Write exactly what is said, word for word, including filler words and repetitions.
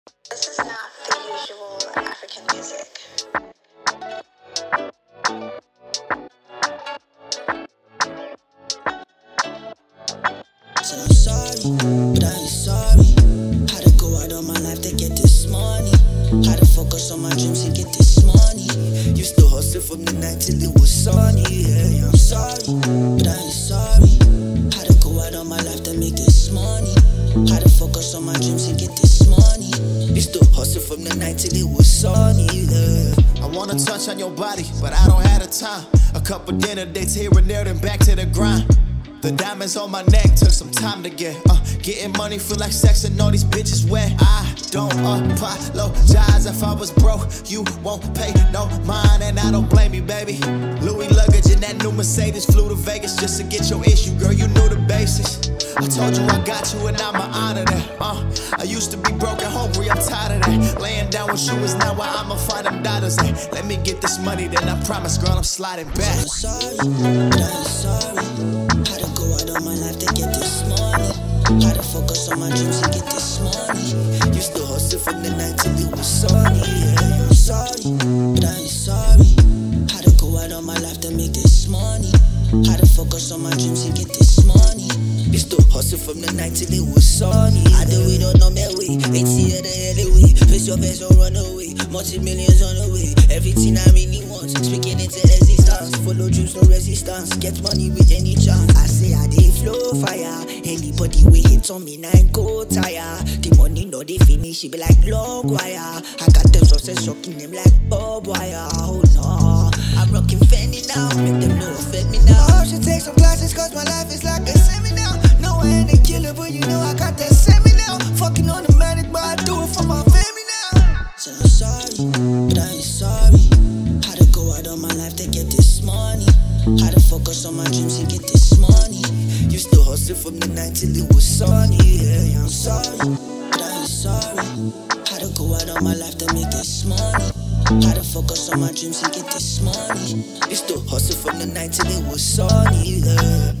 This is not the usual African music. So I'm sorry, but I ain't sorry. Had to go out on my life to get this money. Had to focus on my dreams and get this money. Used to hustle from the night till it was sunny. Yeah, yeah, I'm sorry, but I ain't sorry. Had to go out on my life to make this money. Had to focus on my dreams and get this money. Used to hustle from the night till it was sunny. Yeah. I wanna touch on your body, but I don't have the time. A couple dinner dates here and there, then back to the grind. The diamonds on my neck took some time to get. Uh, getting money feel like sex and all these bitches wet. I don't apologize if I was broke. You won't pay no mind, and I don't blame you, baby. Louis luggage and that new Mercedes flew to Vegas just to get your issue, girl. You knew the basics. I told you I got you, and I'ma honor that. Uh, I used to be broke and hungry, I'm tired of that. Laying down with you is now where I'ma find them dollars at. Let me get this money, then I promise, girl, I'm sliding back. I'm sorry, but I ain't sorry. Had to go out on my life to get this money. Had to focus on my dreams and get this money. Used to hustle from the night till it was sunny. Yeah, I'm sorry, but I ain't sorry. Had to go out on my life to make this money. Had to focus on my dreams and get this money. Used to hustle from the night till it was sunny. I do it on my way, it's here the hell away. Face your face or run away, multi-millions on the way. Everything I really want, speaking into existence. Follow dreams, no resistance. Get money with any chance. I say I dey flow fire. Anybody wey hit on me, now I go tire. The money no dey finish, it be like long wire. I got them success shocking them like Bob Wire. Oh no, I'm rocking Fendi now, make them know offend me now. I should take some classes cause my life is like a seminar. No, I ain't a killer, but you know I got that semi now. Fucking on the manic, but I do it for my family now. So I'm sorry, but I ain't sorry. Had to go out on my life to get this money. Had to focus on my dreams and get this money. Used to hustle from the night till it was sunny. Yeah, I'm sorry, but I ain't sorry. Had to go out on my life to make this money. Had to focus on my dreams and get this money. Used to hustle from the night till it was sunny. Yeah.